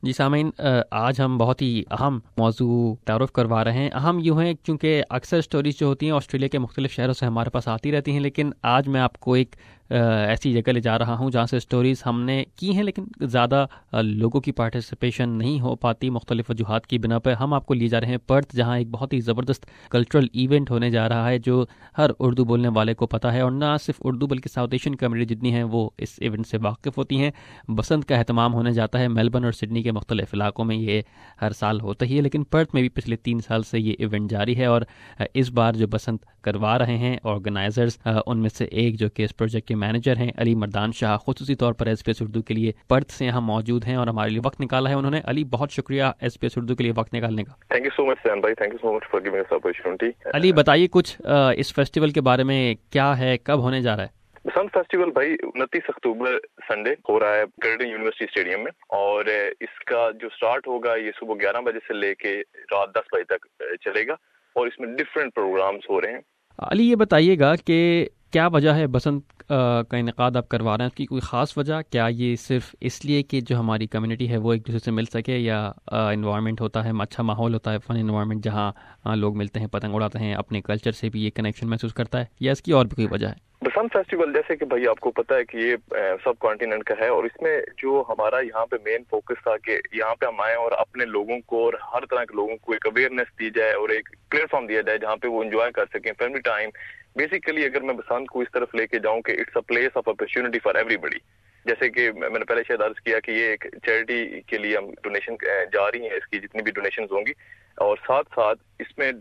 جی سامعین، آج ہم بہت ہی اہم موضوع تعارف کروا رہے ہیں۔ اہم یوں ہیں چونکہ اکثر سٹوریز جو ہوتی ہیں آسٹریلیا کے مختلف شہروں سے ہمارے پاس آتی رہتی ہیں، لیکن آج میں آپ کو ایک ایسی جگہ لے جا رہا ہوں جہاں سے سٹوریز ہم نے کی ہیں لیکن زیادہ لوگوں کی پارٹیسپیشن نہیں ہو پاتی مختلف وجوہات کی بنا پر۔ ہم آپ کو لیے جا رہے ہیں پرتھ، جہاں ایک بہت ہی زبردست کلچرل ایونٹ ہونے جا رہا ہے جو ہر اردو بولنے والے کو پتہ ہے، اور نہ صرف اردو بلکہ ساؤتھ ایشین کمیونٹی جتنی ہیں وہ اس ایونٹ سے واقف ہوتی ہیں۔ بسنت کا اہتمام ہونے جاتا ہے میلبرن اور سڈنی کے مختلف علاقوں میں، یہ ہر سال ہوتا ہی ہے، لیکن پرتھ میں بھی پچھلے 3 سال سے یہ ایونٹ جاری ہے، اور اس بار جو بسنت کروا رہے ہیں آرگنائزرز، ان میں سے ایک جو کہ اس پروجیکٹ کے مینیجر ہیں علی مردان شاہ، خصوصی طور پر ایس پی ایس اردو کے لیے پرتھ سے یہاں موجود ہیں اور ہمارے لیے وقت نکالا ہے انہوں نے۔ علی، بہت شکریہ ایس پی ایس اردو کے لیے وقت نکالنے کا۔ Thank you so much Sain بھائی، thank you so much for giving us opportunity. Ali بتائیے کچھ اس فیسٹیول کے بارے میں، کیا ہے، کب ہونے جا رہا ہے؟ بسنت فیسٹیول بھائی 29 اکتوبر سنڈے ہو رہا ہے کرٹن یونیورسٹی اسٹیڈیم میں، اور اس کا جو سٹارٹ ہوگا یہ صبح 11 بجے سے لے کے رات 10 بجے تک چلے گا، اور اس میں ڈفرینٹ پروگرامز ہو رہے ہیں۔ علی یہ بتائیے گا کہ کیا وجہ ہے بسنت کا انعقاد آپ کروا رہے ہیں، اس کی کوئی خاص وجہ؟ کیا یہ صرف اس لیے کہ جو ہماری کمیونٹی ہے وہ ایک دوسرے سے مل سکے، یا انوائرمنٹ ہوتا ہے، اچھا ماحول ہوتا ہے، فن انوائرمنٹ جہاں لوگ ملتے ہیں، پتنگ اڑاتے ہیں، اپنے کلچر سے بھی یہ کنیکشن محسوس کرتا ہے، یا اس کی اور بھی کوئی وجہ ہے؟ بسنت فیسٹیول جیسے کہ بھائی آپ کو پتہ ہے کہ یہ سب کانٹیننٹ کا ہے، اور اس میں جو ہمارا یہاں پہ مین فوکس تھا کہ یہاں پہ ہم آئیں اور اپنے لوگوں کو اور ہر طرح کے لوگوں کو ایک اویئرنیس دی جائے اور ایک پلیٹ فارم دیا جائے جہاں پہ وہ انجوائے کر سکیں فیملی ٹائم۔ بیسیکلی اگر میں بسنت کو اس طرف لے کے جاؤں کہ it's a place of opportunity for everybody, جیسے کہ میں نے پہلے شاید عرض کیا کہ یہ ایک چیریٹی کے لیے ہم ڈونیشن جاری ہیں، اس کی جتنی بھی ڈونیشنز ہوں گی، اور ساتھ ساتھ اس میں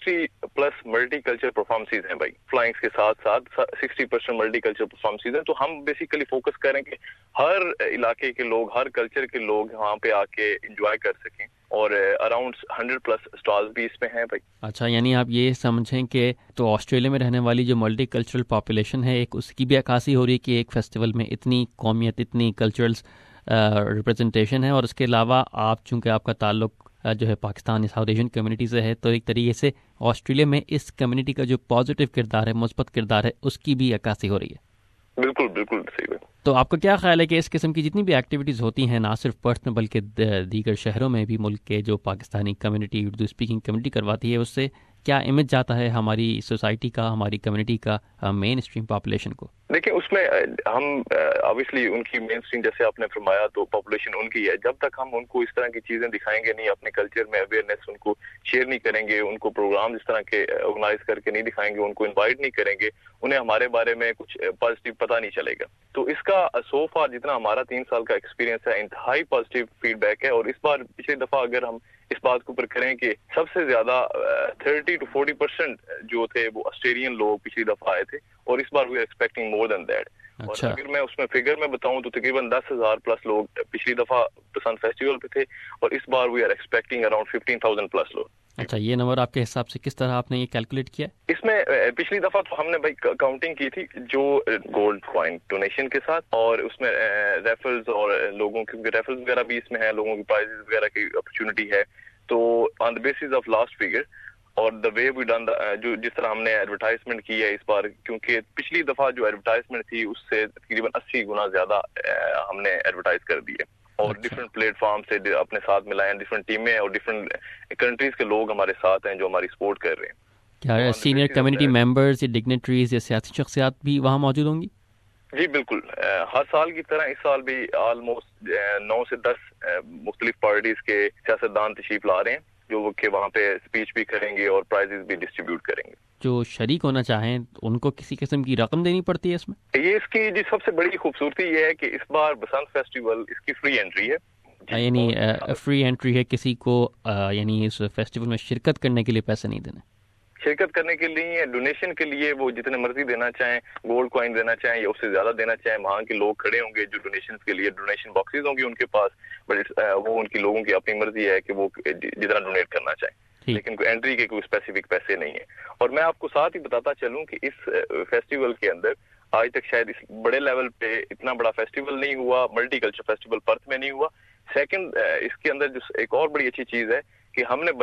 60+ ملٹی کلچر پرفارمنسز ہیں بھائی، فلائنگس کے ساتھ ساتھ 60% ملٹی کلچر پرفارمنسز ہیں۔ تو ہم بیسیکلی فوکس کریں کہ ہر علاقے کے لوگ، ہر کلچر کے لوگ وہاں پہ آ کے انجوائے کر سکیں، اور اراؤنڈ 100+ اسٹالز بھی اس میں ہیں بھائی۔ اچھا، یعنی آپ یہ سمجھیں کہ تو آسٹریلیا میں رہنے والی جو ملٹی کلچرل پاپولیشن ہے، ایک اس کی بھی عکاسی ہو رہی ہے کہ ایک فیسٹیول میں اتنی قومیت، اتنی کلچرل ریپرزنٹیشن ہے، اور اس کے علاوہ آپ چونکہ آپ کا تعلق جو ہے پاکستان ساؤتھ ایشین کمیونٹی سے ہے، تو ایک طریقے سے آسٹریلیا میں اس کمیونٹی کا جو پازیٹیو کردار ہے، مثبت کردار ہے، اس کی بھی عکاسی ہو رہی ہے۔ بالکل بالکل صحیح بات۔ تو آپ کا کیا خیال ہے کہ اس قسم کی جتنی بھی ایکٹیویٹیز ہوتی ہیں، نہ صرف پرتھ میں بلکہ دیگر شہروں میں بھی ملک کے جو Pakistani community, Urdu speaking community کرواتی ہے، اس سے کیا امیج جاتا ہے ہماری سوسائٹی کا، ہماری کمیونٹی کا مین اسٹریم پاپولیشن کو؟ دیکھیں اس میں ہم obviously ان کی مین اسٹریم جیسے آپ نے فرمایا تو پاپولیشن ان کی ہے، جب تک ہم ان کو اس طرح کی چیزیں دکھائیں گے نہیں، اپنے کلچر میں اویئرنیس ان کو شیئر نہیں کریں گے، ان کو پروگرام اس طرح کے آرگنائز کر کے نہیں دکھائیں گے، ان کو انوائٹ نہیں کریں گے، انہیں ہمارے بارے میں کچھ پازیٹیو پتہ نہیں چلے گا۔ تو اس کا سو فار جتنا ہمارا 3 سال کا ایکسپیرینس ہے، انتہائی پازیٹیو فیڈ بیک ہے، اور اس بار پچھلی دفعہ اگر ہم اس بات کے اوپر کریں کہ سب سے زیادہ 30 to 40% جو تھے وہ آسٹریلین لوگ پچھلی دفعہ آئے تھے، اور اس بار we are expecting more than that. اور اگر میں اس میں فگر میں بتاؤں تو تقریباً 10,000+ لوگ پچھلی دفعہ بسنت فیسٹیول پہ تھے، اور اس بار وی آر ایکسپیکٹنگ اراؤنڈ 15,000+ لوگ۔ اچھا، یہ نمبر آپ کے حساب سے کس طرح آپ نے یہ کیلکولیٹ کیا؟ اس میں پچھلی دفعہ تو ہم نے بھائی کاؤنٹنگ کی تھی جو گولڈ کوائن ڈونیشن کے ساتھ، اور اس میں ریفرلز اور لوگوں کی ریفرلز وغیرہ بھی اس میں ہے، لوگوں کی پرائزز وغیرہ کی اپرچونٹی ہے۔ تو on the basis of last figure اور دا وے وی ڈن جو جس طرح ہم نے ایڈورٹائزمنٹ کی ہے اس بار، کیونکہ پچھلی دفعہ جو ایڈورٹائزمنٹ تھی اس سے تقریباً 80 گنا زیادہ ہم نے ایڈورٹائز کر دی ہے، اور ڈفرینٹ پلیٹ فارم سے اپنے ساتھ ملائے ہیں، ڈفرینٹ ٹیمیں اور ڈفرینٹ کنٹریز کے لوگ ہمارے ساتھ ہیں جو ہماری سپورٹ کر رہے ہیں۔ کیا سینئر کمیونٹی ممبرز یا ڈگنیٹریز یا سیاسی شخصیات بھی وہاں موجود ہوں گی؟ جی بالکل، ہر سال کی طرح اس سال بھی آلموسٹ 9 سے 10 مختلف پارٹیز کے سیاستدان تشریف لا رہے ہیں، جو کہ وہاں پہ اسپیچ بھی کریں گے اور پرائزز بھی ڈسٹریبیوٹ کریں گے۔ جو شریک ہونا چاہیں ان کو کسی قسم کی رقم دینی پڑتی ہے اس میں؟ یہ اس کی جی سب سے بڑی خوبصورتی یہ ہے کہ اس بار بسنت فیسٹیول اس کی فری انٹری ہے، یعنی فری انٹری ہے، کسی کو یعنی اس فیسٹیول میں شرکت کرنے کے لیے پیسے نہیں دینے؟ شرکت کرنے کے لیے، ڈونیشن کے لیے وہ جتنے مرضی دینا چاہیں، گولڈ کوائن دینا چاہیں یا اس سے زیادہ دینا چاہیں، وہاں کے لوگ کھڑے ہوں گے جو ڈونیشن کے لیے، ڈونیشن باکسز ہوں گے ان کے پاس، بٹ وہ ان کی لوگوں کی اپنی مرضی ہے کہ وہ جتنا ڈونیٹ کرنا چاہیں، لیکن کوئی انٹری کے کوئی اسپیسیفک پیسے نہیں ہیں۔ اور میں آپ کو ساتھ ہی بتاتا چلوں کہ اس فیسٹیول کے اندر آج تک شاید اس بڑے لیول پہ اتنا بڑا فیسٹیول نہیں ہوا، ملٹی کلچر فیسٹیول پرتھ میں نہیں ہوا۔ سیکنڈ، اس کے اندر جو ایک اور بڑی اچھی چیز ہے کہ ہم نے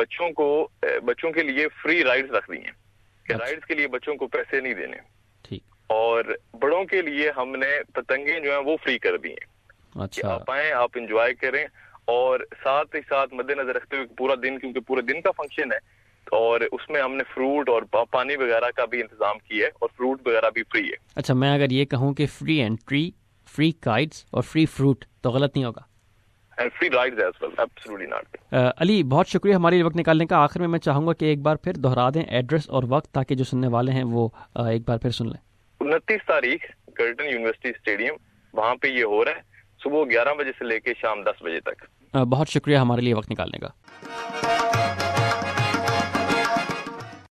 بچوں کے لیے فری رائڈز رکھ دی ہیں، کہ رائڈز کے لیے بچوں کو پیسے نہیں دینے، اور بڑوں کے لیے ہم نے پتنگیں جو ہیں وہ فری کر دی ہیں کہ آپ آئیں، آپ انجوائے کریں، اور ساتھ ہی ساتھ مد نظر رکھتے ہوئے پورا دن، کیونکہ پورے دن کا فنکشن ہے، اور اس میں ہم نے فروٹ اور پانی وغیرہ کا بھی انتظام کیا ہے، اور فروٹ وغیرہ بھی فری ہے۔ اچھا، میں اگر یہ کہوں کہ فری انٹری، فری کائٹس اور فری فروٹ تو غلط نہیں ہوگا؟ And free rides as well, absolutely not. علی، بہت شکریہ ہمارے وقت نکالنے کا۔ آخر میں چاہوں گا کہ ایک بار پھر دہرا دیں ایڈریس اور وقت، تاکہ جو سننے والے ہیں وہ ایک بار پھر سن لیں۔ 29 تاریخ کرٹن یونیورسٹی اسٹیڈیم، وہاں پہ یہ ہو رہا ہے، صبح 11 بجے سے لے کے شام 10 بجے تک۔ بہت شکریہ ہمارے لیے وقت نکالنے کا۔